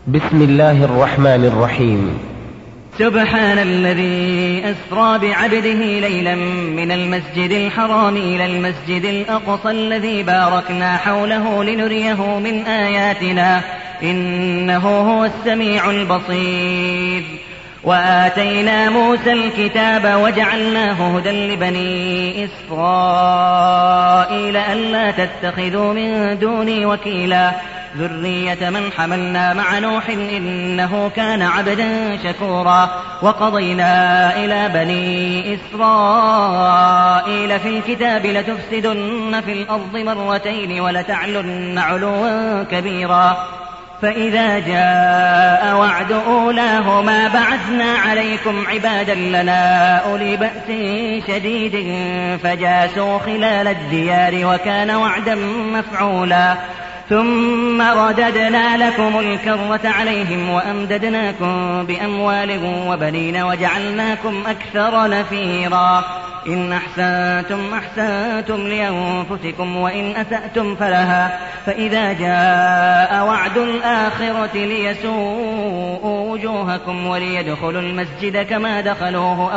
بسم الله الرحمن الرحيم. سبحان الذي أسرى بعبده ليلا من المسجد الحرام إلى المسجد الأقصى الذي باركنا حوله لنريه من آياتنا إنه هو السميع البصير. وآتينا موسى الكتاب وجعلناه هدى لبني إسرائيل ألا تتخذوا من دوني وكيلا ذرية من حملنا مع نوح إنه كان عبدا شكورا. وقضينا إلى بني إسرائيل في الكتاب لتفسدن في الأرض مرتين ولتعلن علوا كبيرا فإذا جاء وعد أولاهما بعثنا عليكم عبادا لنا أولي بأس شديد فجاسوا خلال الديار وكان وعدا مفعولا. ثم رددنا لكم الكرة عليهم وأمددناكم بأموال وبنين وجعلناكم أكثر نفيرا. إن أحسنتم أحسنتم لأنفسكم وإن أسأتم فلها فإذا جاء وعد الآخرة ليسوءوا وجوهكم وليدخلوا المسجد كما دخلوه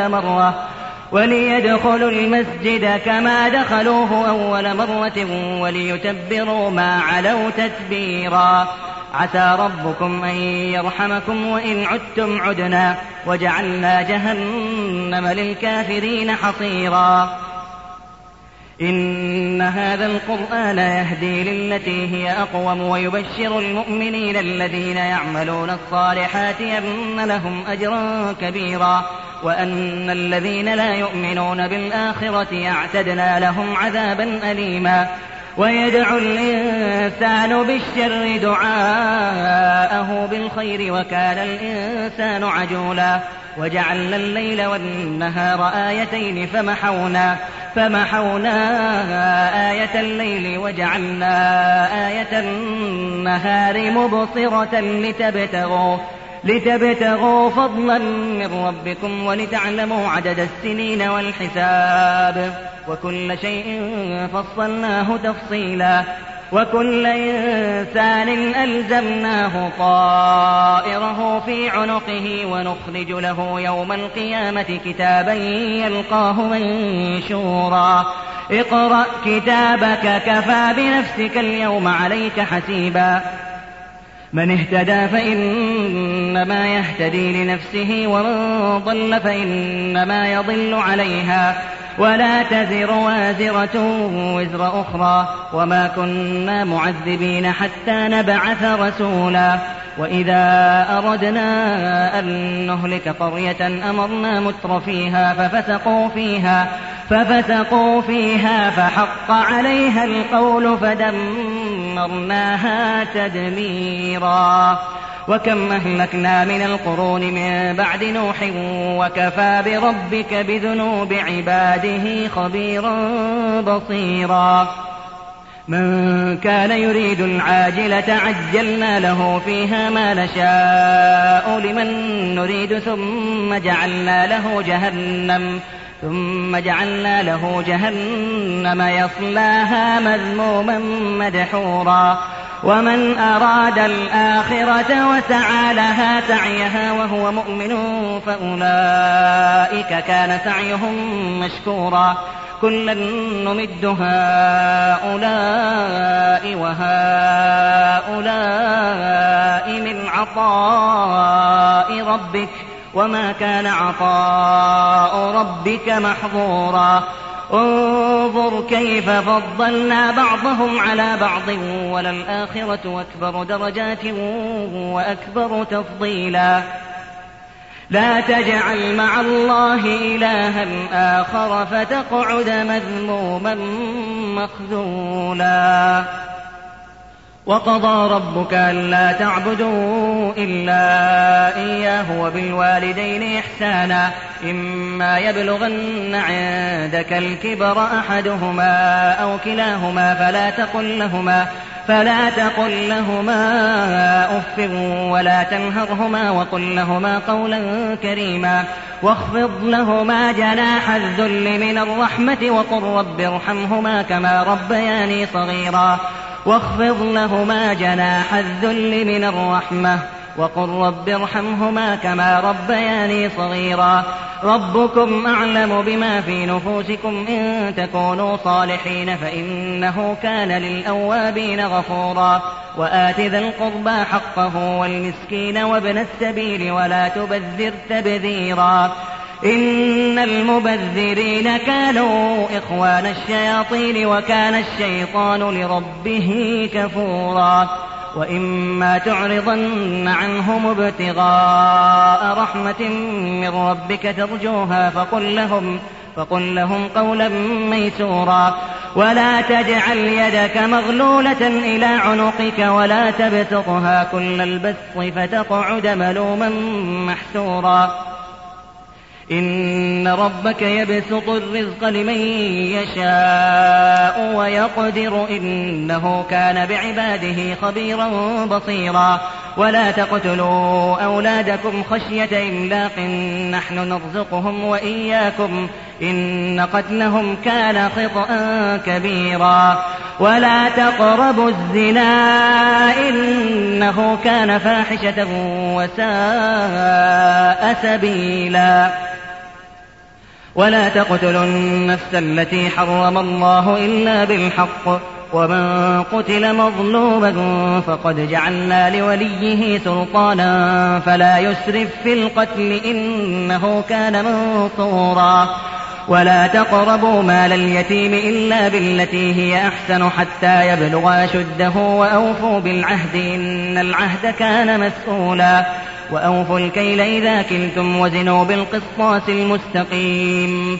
أول مرة وليتبروا ما علوا تتبيرا. عسى ربكم أن يرحمكم وإن عدتم عدنا وجعلنا جهنم للكافرين حصيرا. إن هذا القرآن يهدي للتي هي أقوم ويبشر المؤمنين الذين يعملون الصالحات أن لهم أجرا كبيرا وأن الذين لا يؤمنون بالآخرة أعتدنا لهم عذابا أليما. ويدعو الإنسان بالشر دعاءه بالخير وكان الإنسان عجولا. وجعلنا الليل والنهار آيتين فمحونا آية الليل وجعلنا آية النهار مبصرة لتبتغوا فضلا من ربكم ولتعلموا عدد السنين والحساب وكل شيء فصلناه تفصيلا. وكل إنسان ألزمناه طائره في عنقه ونخرج له يوم القيامة كتابا يلقاه منشورا. اقرأ كتابك كفى بنفسك اليوم عليك حسيبا. من اهتدى فإنما يهتدي لنفسه ومن ضل فإنما يضل عليها ولا تزر وازرة وزر أخرى وما كنا معذبين حتى نبعث رسولا. وإذا أردنا أن نهلك قرية أمرنا متر فيها ففسقوا فيها فحق عليها القول فدمرناها تدميرا. وكم أهلكنا من القرون من بعد نوح وكفى بربك بذنوب عباده خبيرا بصيرا. من كان يريد العاجلة عجلنا له فيها ما نشاء لمن نريد ثم جعلنا له جهنم يصلاها مذموما مدحورا. ومن أراد الآخرة وسعى لها سعيها وهو مؤمن فأولئك كان سعيهم مشكورا. كلا نمد هؤلاء وهؤلاء من عطاء ربك وما كان عطاء ربك محظورا. انظر كيف فضلنا بعضهم على بعض وللآخرة أكبر درجات وأكبر تفضيلا. لا تجعل مع الله إلها آخر فتقعد مذموما مخذولا. وقضى ربك ألا تعبدوا إلا إياه وبالوالدين إحسانا إما يبلغن عندك الكبر أحدهما أو كلاهما فلا تقل لهما أف ولا تنهرهما وقل لهما قولا كريما. واخفض لهما جناح الذل من الرحمة وقل رب ارحمهما كما ربياني صغيرا. واخفض لهما جناح الذل من الرحمة وقل رب ارحمهما كما ربياني صغيرا ربكم أعلم بما في نفوسكم إن تكونوا صالحين فإنه كان للأوابين غفورا وآت ذا القربى حقه والمسكين وابن السبيل ولا تبذر تبذيرا إن المبذرين كانوا إخوان الشياطين وكان الشيطان لربه كفورا وإما تعرضن عنهم ابتغاء رحمة من ربك ترجوها فقل لهم قولا ميسورا ولا تجعل يدك مغلولة إلى عنقك ولا تبسطها كل البسط فتقعد ملوما محسورا إن ربك يبسط الرزق لمن يشاء ويقدر إنه كان بعباده خبيرا بصيرا ولا تقتلوا أولادكم خشية إملاق نحن نرزقهم وإياكم إن قتلهم كان خطأ كبيرا ولا تقربوا الزنا إنه كان فاحشة وساء سبيلا ولا تقتلوا النفس التي حرم الله إلا بالحق ومن قتل مظلوما فقد جعلنا لوليه سلطانا فلا يسرف في القتل إنه كان منصورا ولا تقربوا مال اليتيم إلا بالتي هي أحسن حتى يبلغ أشده وأوفوا بالعهد إن العهد كان مسؤولا وأوفوا الكيل إذا كلتم وزنوا بالقسطاس المستقيم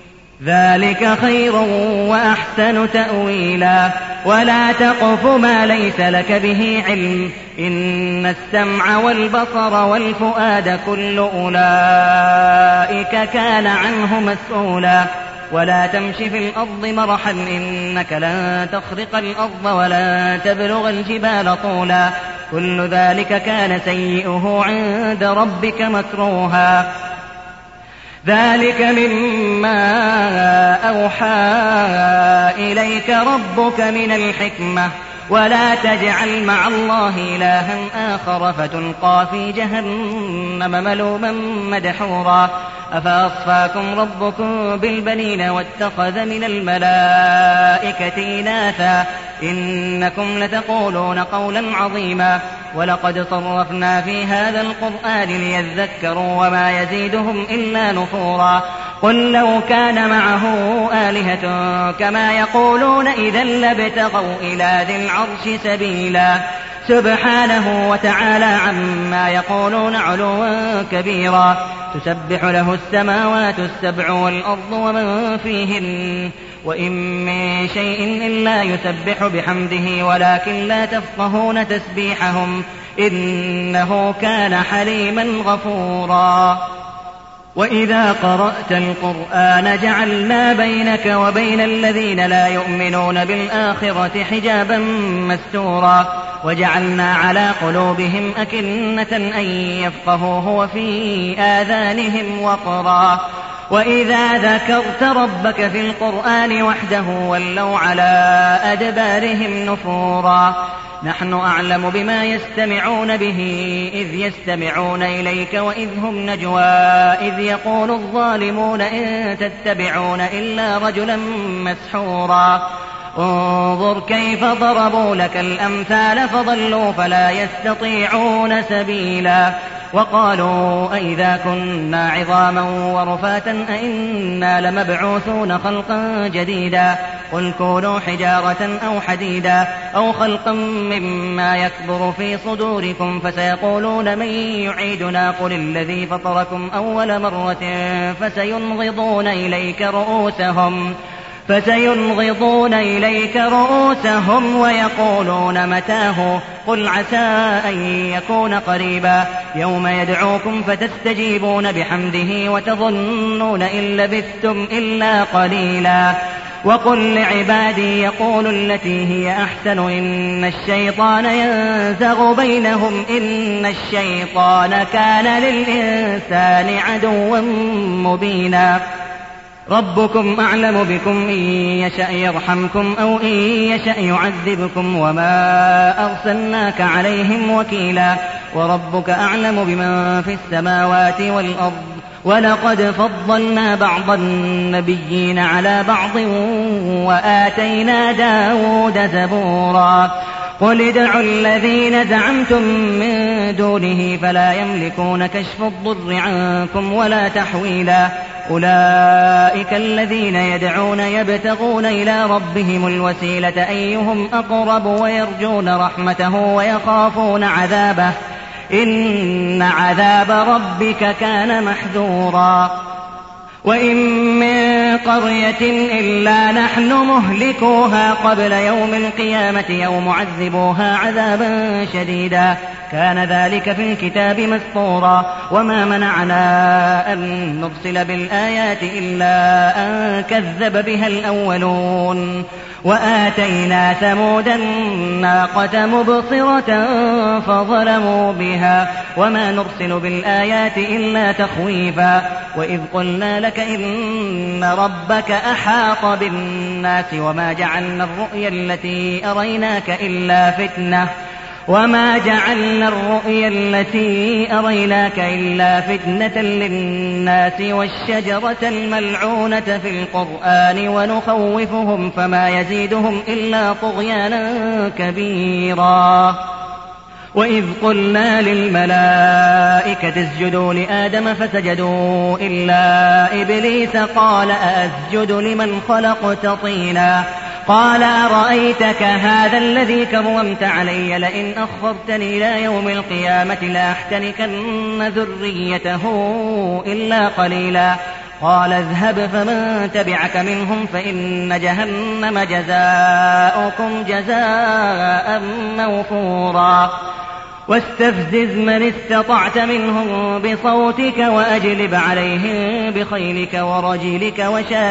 ذلك خير وأحسن تأويلا ولا تقف ما ليس لك به علم إن السمع والبصر والفؤاد كل أولئك كان عنه مسؤولا ولا تمش في الأرض مرحا إنك لن تخرق الأرض ولا تبلغ الجبال طولا كل ذلك كان سيئه عند ربك مكروها ذلك مما أوحى إليك ربك من الحكمة ولا تجعل مع الله إلها آخر فتلقى في جهنم ملوما مدحورا أفأصفاكم ربكم بالبنين واتخذ من الملائكة إناثا إنكم لتقولون قولا عظيما ولقد صرفنا في هذا القرآن ليذكروا وما يزيدهم إلا نفورا قل لو كان معه آلهة كما يقولون إذا لابتغوا إلى ذي العرش سبيلا سبحانه وتعالى عما يقولون علوا كبيرا تسبح له السماوات السبع والأرض ومن فيهن وإن من شيء إلا يسبح بحمده ولكن لا تفقهون تسبيحهم إنه كان حليما غفورا وإذا قرأت القرآن جعلنا بينك وبين الذين لا يؤمنون بالآخرة حجابا مستورا وجعلنا على قلوبهم أكنة أن يفقهوه وفي آذانهم وقرا وإذا ذكرت ربك في القرآن وحده ولوا على أدبارهم نفورا نحن أعلم بما يستمعون به إذ يستمعون إليك وإذ هم نجوى إذ يقول الظالمون إن تتبعون إلا رجلا مسحورا انظر كيف ضربوا لك الأمثال فضلوا فلا يستطيعون سبيلا وقالوا أئذا كنا عظاما ورفاتا أئنا لمبعوثون خلقا جديدا قل كونوا حجارة أو حديدا أو خلقا مما يكبر في صدوركم فسيقولون من يعيدنا قل الذي فطركم أول مرة فسينغضون إليك رؤوسهم ويقولون متاه قل عسى أن يكون قريبا يوم يدعوكم فتستجيبون بحمده وتظنون إن لبثتم إلا قليلا وقل لعبادي يقولوا التي هي أحسن إن الشيطان ينزغ بينهم إن الشيطان كان للإنسان عدوا مبينا ربكم أعلم بكم إن يشأ يرحمكم أو إن يشأ يعذبكم وما أرسلناك عليهم وكيلا وربك أعلم بمن في السماوات والأرض ولقد فضلنا بعض النبيين على بعض وآتينا داود زبورا قل ادعوا الذين زعمتم من دونه فلا يملكون كشف الضر عنكم ولا تحويلا أولئك الذين يدعون يبتغون إلى ربهم الوسيلة أيهم أقرب ويرجون رحمته ويخافون عذابه إن عذاب ربك كان محذورا وإن من قرية إلا نحن مهلكوها قبل يوم القيامة أو معذبوها عذابا شديدا كان ذلك في الكتاب مسطورا وما منعنا أن نرسل بالآيات إلا أن كذب بها الأولون وآتينا ثمود الناقة مبصرة فظلموا بها وما نرسل بالآيات إلا تخويفا وإذ قلنا لك إن ربك أحاط بالناس وما جعلنا الرؤيا التي أريناك إلا فتنة للناس والشجرة الملعونة في القرآن ونخوفهم فما يزيدهم إلا طغيانا كبيرا وإذ قلنا للملائكة اسجدوا لآدم فسجدوا إلا إبليس قال أأسجد لمن خلقت طينا قال أرأيتك هذا الذي كرمت علي لئن أخرتني إلى يوم القيامة لأحتنكن ذريته إلا قليلا قال اذهب فمن تبعك منهم فإن جهنم جزاؤكم جزاء موفورا واستفزز من استطعت منهم بصوتك وأجلب عليهم بخيلك ورجلك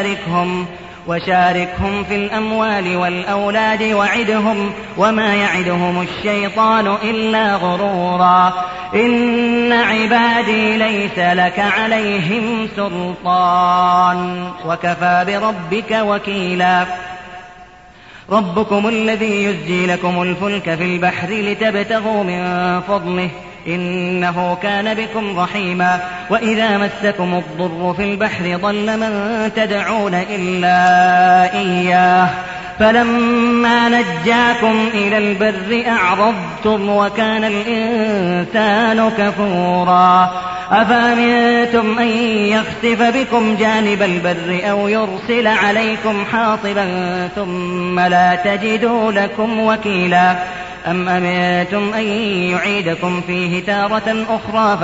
وشاركهم في الأموال والأولاد وعدهم وما يعدهم الشيطان إلا غرورا إن عبادي ليس لك عليهم سلطان وكفى بربك وكيلا ربكم الذي يزجي لكم الفلك في البحر لتبتغوا من فضله إنه كان بكم رحيما وإذا مسكم الضر في البحر ضل من تدعون إلا إياه فلما نجاكم إلى البر أعرضتم وكان الإنسان كفورا أفأمنتم أن يخسف بكم جانب البر أو يرسل عليكم حاصبا ثم لا تجدوا لكم وكيلا أم أمنتم أن يعيدكم فيه تارة أخرى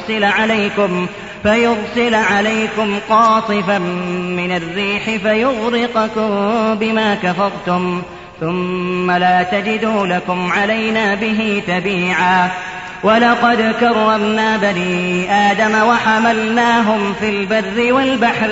فيرسل عليكم قاصفا من الريح فيغرقكم بما كفرتم ثم لا تجدوا لكم علينا به تبيعا ولقد كرمنا بني آدم وحملناهم في البر والبحر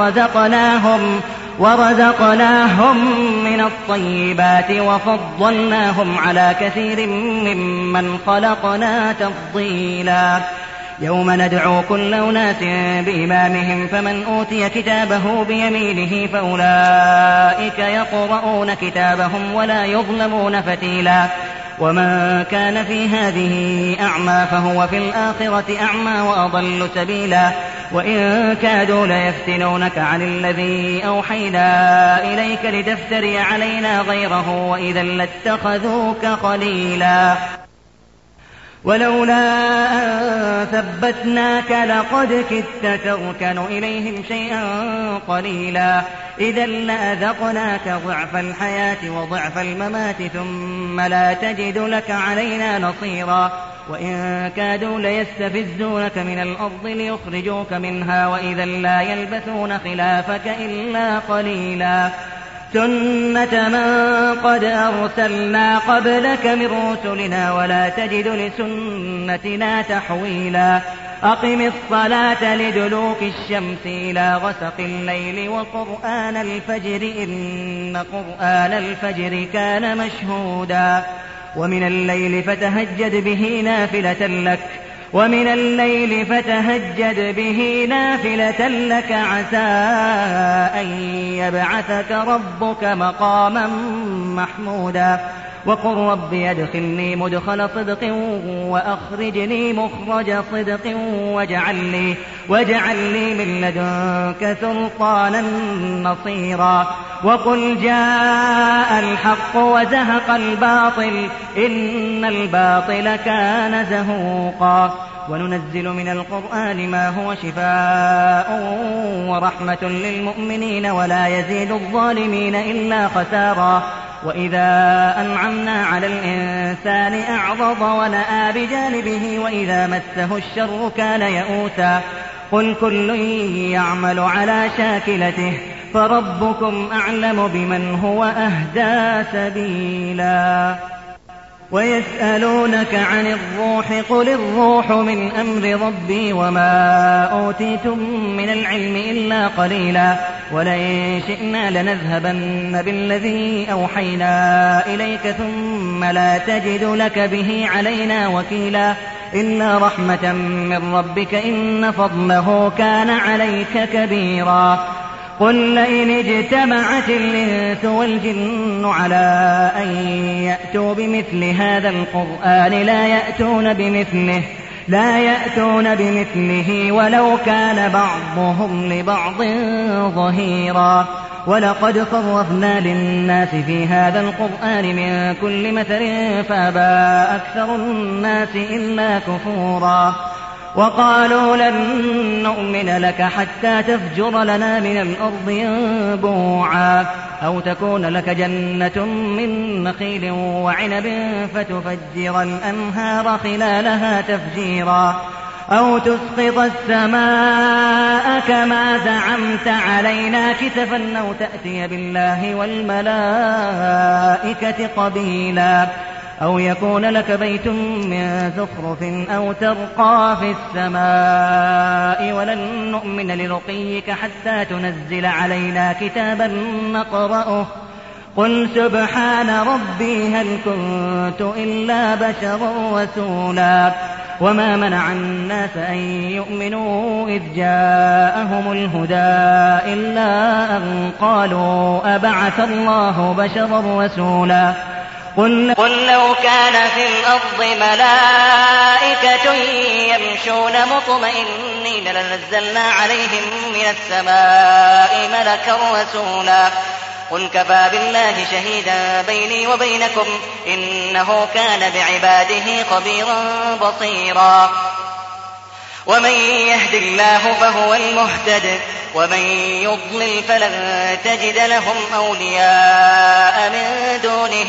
ورزقناهم من الطيبات وفضلناهم على كثير ممن خلقنا تفضيلا يوم ندعو كل أناس بإمامهم فمن أوتي كتابه بيمينه فأولئك يقرؤون كتابهم ولا يظلمون فتيلا ومن كان في هذه أعمى فهو في الآخرة أعمى وأضل سبيلا وإن كادوا ليفتنونك عن الذي أوحينا إليك لتفتري علينا غيره وإذا لاتخذوك خليلا ولولا أن ثبتناك لقد كدت تركن إليهم شيئا قليلا إذا لأذقناك ضعف الحياة وضعف الممات ثم لا تجد لك علينا نصيرا وإن كادوا ليستفزونك من الأرض ليخرجوك منها وإذا لا يلبثون خلافك إلا قليلا سنة من قد أرسلنا قبلك من رسلنا ولا تجد لسنتنا تحويلا أقم الصلاة لدلوك الشمس إلى غسق الليل وقرآن الفجر إن قرآن الفجر كان مشهودا ومن الليل فتهجد به نافلة لك ومن الليل فتهجد به نافلة لك عسى أن يبعثك ربك مقاما محمودا وقل رب ادخلني مدخل صدق وأخرجني مخرج صدق واجعل لي من لدنك سلطانا نصيرا وقل جاء الحق وزهق الباطل إن الباطل كان زهوقا وننزل من القرآن ما هو شفاء ورحمة للمؤمنين ولا يزيد الظالمين إلا خسارا وإذا أنعمنا على الإنسان أعرض ونأى بجانبه وإذا مسه الشر كان يئوسا قل كل يعمل على شاكلته فربكم أعلم بمن هو أهدى سبيلا ويسألونك عن الروح قل الروح من أمر ربي وما أوتيتم من العلم إلا قليلا ولئن شئنا لنذهبن بالذي أوحينا إليك ثم لا تجد لك به علينا وكيلا إلا رحمة من ربك إن فضله كان عليك كبيرا قل لئن اجتمعت الإنس والجن على أن يأتوا بمثل هذا القرآن لا يأتون بمثله ولو كان بعضهم لبعض ظهيرا ولقد صرفنا للناس في هذا القرآن من كل مثل فأبى أكثر الناس إلا كفورا وقالوا لن نؤمن لك حتى تفجر لنا من الأرض ينبوعا أو تكون لك جنة من نخيل وعنب فتفجر الأنهار خلالها تفجيرا أو تسقط السماء كما زعمت علينا كسفا أو تأتي بالله والملائكة قبيلا أو يكون لك بيت من زخرف أو ترقى في السماء ولن نؤمن لرقيك حتى تنزل علينا كتابا نقرأه قل سبحان ربي هل كنت إلا بشرا رسولا وما منع الناس أن يؤمنوا إذ جاءهم الهدى إلا أن قالوا أبعث الله بشرا رسولا قل لو كان في الأرض ملائكة يمشون مطمئنين لنزلنا عليهم من السماء ملكا رسولا قل كفى بالله شهيدا بيني وبينكم إنه كان بعباده خبيرا بصيرا ومن يهد الله فهو المهتد ومن يضلل فلن تجد لهم أولياء من دونه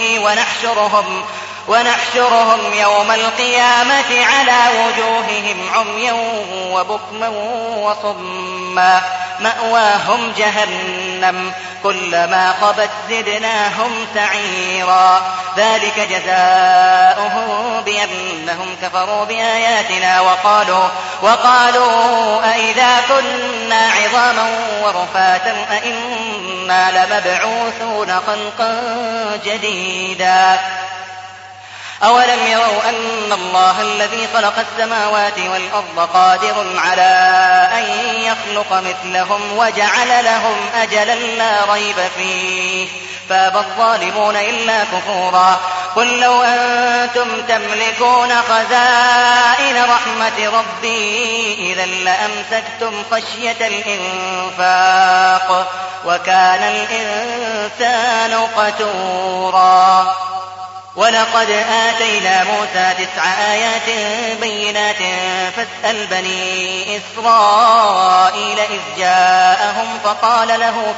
ونحشرهم يوم القيامة على وجوههم عميا وبكما وصما مأواهم جهنم كلما خبت زدناهم سعيرا ذلك جزاؤهم بأنهم كفروا بآياتنا وقالوا أئذا كنا عظاما ورفاتا أئنا لمبعوثون خلقا جديدا أولم يروا أن الله الذي خلق السماوات والأرض قادر على أن يخلق مثلهم وجعل لهم أجلا لا ريب فيه فأبى الظالمون إلا كفورا قل لو أنتم تملكون خزائن رحمة ربي إذا لأمسكتم خشية الإنفاق وكان الإنسان قتورا ولقد آتينا موسى 9 آيات بينات فاسأل بني إسرائيل إذ جاءهم فقال له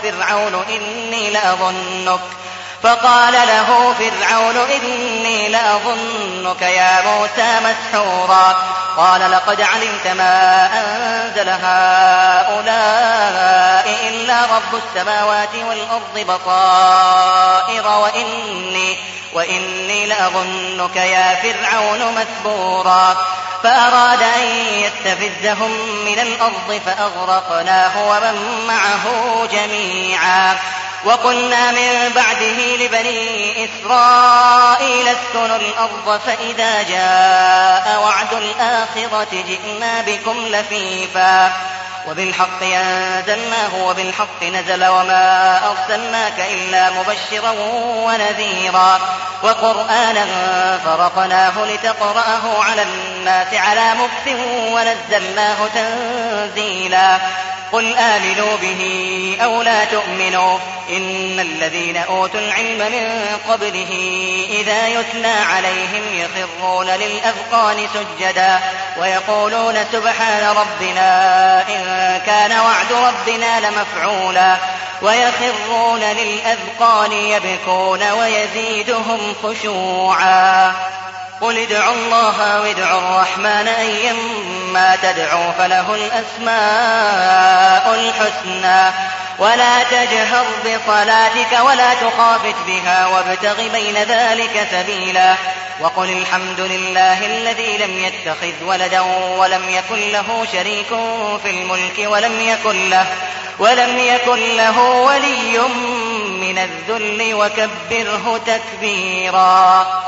فرعون إني لأظنك يا موسى مسحورا قال لقد علمت ما أنزل هؤلاء إلا رب السماوات والأرض بصائر وإني لأظنك يا فرعون مثبورا فأراد أن يستفزهم من الأرض فأغرقناه ومن معه جميعا وقلنا من بعده لبني إسرائيل اسكنوا الأرض فإذا جاء وعد الآخرة جئنا بكم لفيفا وبالحق أنزلناه وبالحق نزل وما أرسلناك إلا مبشرا ونذيرا وقرآنا فرقناه لتقرأه على الناس على مكث ونزلناه تنزيلا قل آمنوا به أو لا تؤمنوا إن الذين أوتوا العلم من قبله إذا يتلى عليهم يخرون للأذقان سجدا ويقولون سبحان ربنا إن كان وعد ربنا لمفعولا ويخرون للأذقان يبكون ويزيدهم خشوعا قل ادعوا الله وادعوا الرحمن أيما تدعوا فله الأسماء الحسنى ولا تجهر بصلاتك ولا تخافت بها وابتغ بين ذلك سبيلا وقل الحمد لله الذي لم يتخذ ولدا ولم يكن له شريك في الملك ولم يكن له ولي من الذل وكبره تكبيرا.